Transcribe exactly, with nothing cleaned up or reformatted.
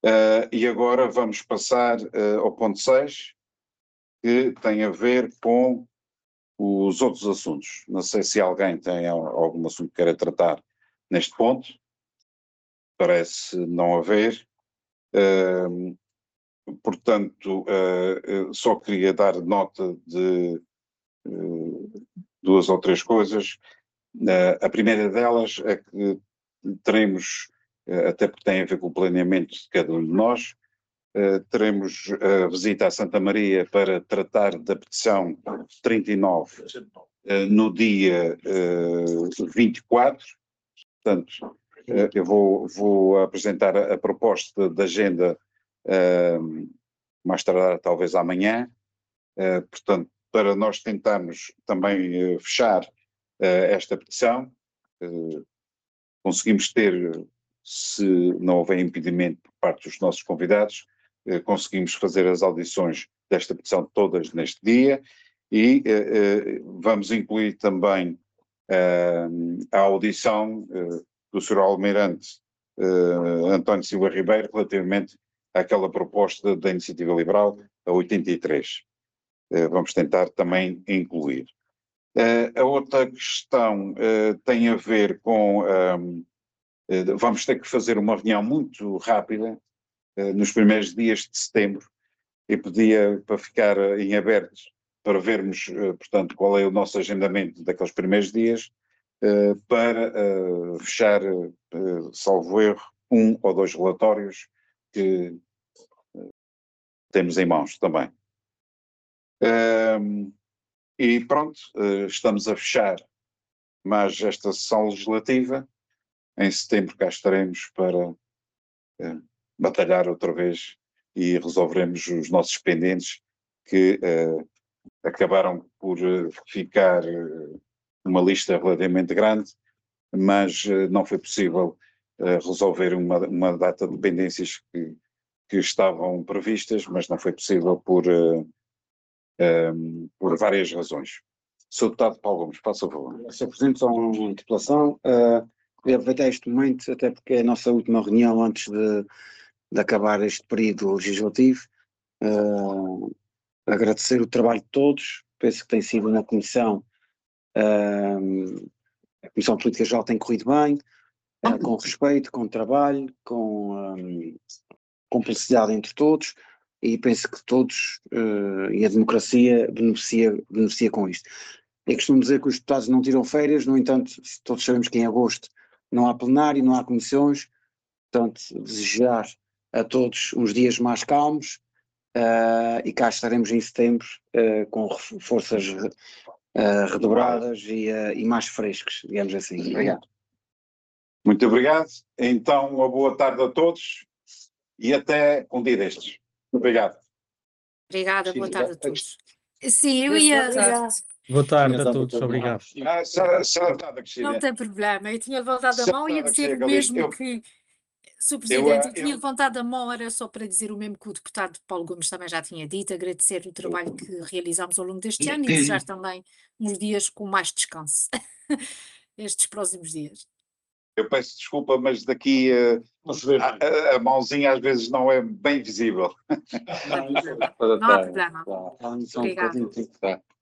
Uh, e agora vamos passar uh, ao ponto seis, que tem a ver com os outros assuntos. Não sei se alguém tem algum assunto que queira tratar neste ponto. Parece não haver. Uh, portanto, uh, só queria dar nota de uh, duas ou três coisas. Uh, a primeira delas é que teremos, uh, até porque tem a ver com o planeamento de cada um de nós, uh, teremos a visita a Santa Maria para tratar da petição trinta e nove uh, no dia uh, vinte e quatro. Portanto, uh, eu vou, vou apresentar a, a proposta de agenda uh, mais tarde, talvez amanhã. Uh, portanto, para nós tentarmos também uh, fechar uh, esta petição, uh, conseguimos ter, se não houver impedimento por parte dos nossos convidados, uh, conseguimos fazer as audições desta petição todas neste dia e uh, uh, vamos incluir também uh, a audição uh, do senhor Almirante uh, António Silva Ribeiro relativamente àquela proposta da Iniciativa Liberal, a oitenta e três. Uh, vamos tentar também incluir. Uh, a outra questão uh, tem a ver com... Um, uh, vamos ter que fazer uma reunião muito rápida uh, nos primeiros dias de setembro e pedia para ficar uh, em aberto para vermos, uh, portanto, qual é o nosso agendamento daqueles primeiros dias uh, para uh, fechar, uh, salvo erro, um ou dois relatórios que uh, temos em mãos também. Um, e pronto, uh, estamos a fechar mais esta sessão legislativa. Em setembro cá estaremos para uh, batalhar outra vez e resolveremos os nossos pendentes que uh, acabaram por uh, ficar uh, uma lista relativamente grande, mas uh, não foi possível uh, resolver uma, uma data de pendências que, que estavam previstas, mas não foi possível por... Uh, Um, por várias razões. senhor Deputado Paulo Gomes, faça favor. senhor Presidente, só uma interpelação. Uh, queria aproveitar este momento, até porque é a nossa última reunião antes de, de acabar este período legislativo. Uh, agradecer o trabalho de todos. Penso que tem sido na Comissão, uh, a Comissão de Política Geral tem corrido bem, uh, com respeito, com trabalho, com um, cumplicidade entre todos. E penso que todos, uh, e a democracia beneficia, beneficia com isto. Eu costumo dizer que os deputados não tiram férias, no entanto, todos sabemos que em agosto não há plenário, não há comissões, portanto, desejar a todos uns dias mais calmos, uh, e cá estaremos em setembro uh, com forças uh, redobradas e, uh, e mais frescos, digamos assim. Obrigado. Muito obrigado. Então, uma boa tarde a todos e até um dia destes. Obrigado. Obrigada, boa tarde a todos. Sim, eu ia... Boa tarde a todos, obrigado. Ah, senhora, senhora deputada Cristina. Não tem problema, eu tinha levantado a mão e ia dizer mesmo eu, que... senhor Presidente, eu, eu tinha eu, levantado a mão, era só para dizer o mesmo que o deputado Paulo Gomes também já tinha dito, agradecer o trabalho que realizámos ao longo deste ano e desejar também uns dias com mais descanso, estes próximos dias. Eu peço desculpa, mas daqui uh, a, a, a mãozinha às vezes não é bem visível. Não há problema. Obrigada.